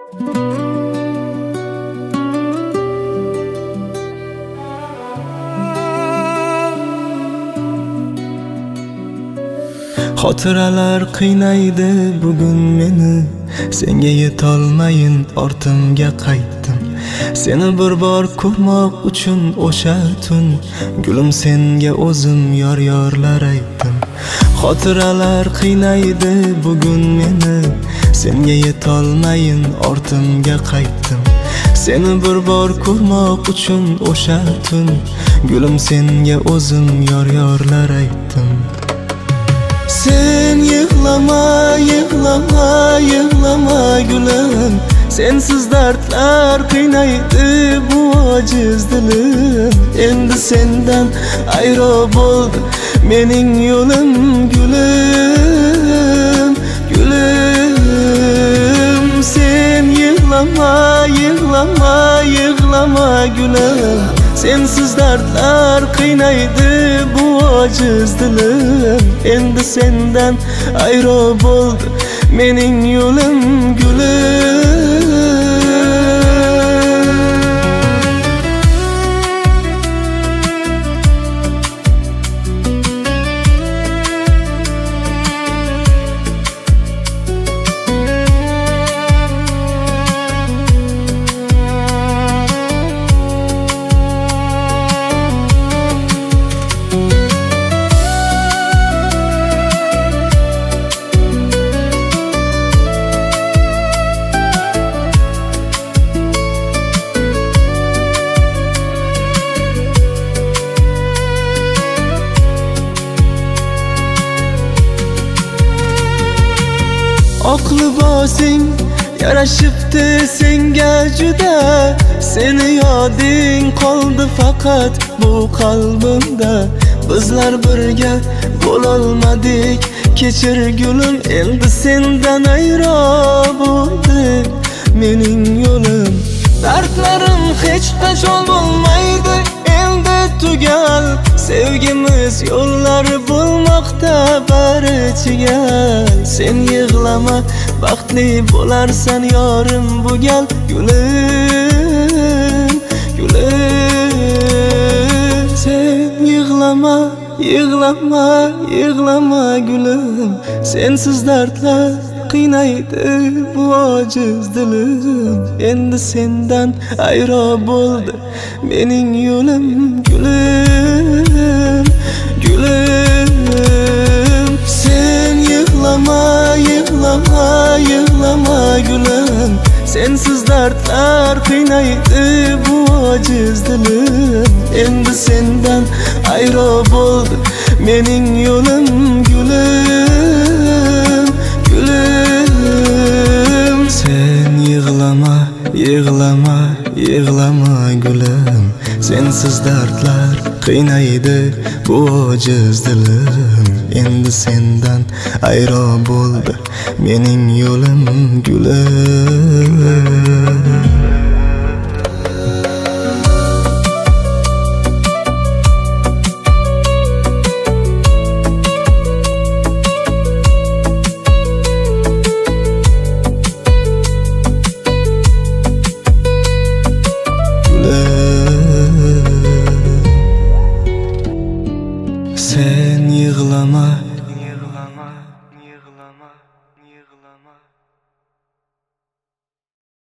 Xotiralar qiynaydi bugun meni, senga yetolmayin ortimga qaytdim. Seni bir bor ko'rmoq uchun o'sha tun, gulim senga o'zim yor-yorlar aytdim. Xotiralar qiynaydi bugun meni, senga yetolmayin ortimga qaytdim. Seni bir bor ko'rmoq uchun o'sha tun, gulim senga o'zim yor-yorlar aytdim. Sen yig'lama, yig'lama, yig'lama gulim, sensiz dardlar qiynaydi bu ojiz dilim. Endi sendan ayro bo'ldi mening yo'lim, gulim, gulim. Sen yig'lama, yig'lama, yig'lama gulim, sensiz dardlar qiynaydi bu ojiz dilim. Endi sendan ayro bo'ldi mening yo'lim, gulim. Oq libosing yarashibdi senga juda, seni yoding qoldi faqat bu qalbimda. Bizlar birga bo'lolmadik, kechir gulim, endi sendan ayro bo'ldi mening yo'lim. Dardlarim hech qachon bo'lmaydi endi tugal, sevgimiz yo'llari bo'lmoqda bari chigal. Sen yig'lama, baxtli bo'larsan yorim bu gal, gulim, gulim. Sen yig'lama, yig'lama, yig'lama gulim, sensiz dardlar qiynaydi bu ojiz dilim. Endi sendan ayro bo'ldi mening yo'lim, gulim, gulim. Sen yig'lama, yig'lama, yig'lama gulim, sensiz dardlar qiynaydi bu ojiz dilim. Endi sendan ayro bo'ldi mening yo'lim, gulim, gulim. Sen yig'lama, yig'lama, yig'lama gulim, sensiz dardlar qiynaydi bu ojiz dilim. Endi sendan ayro bo'ldi mening yo'lim, gulim.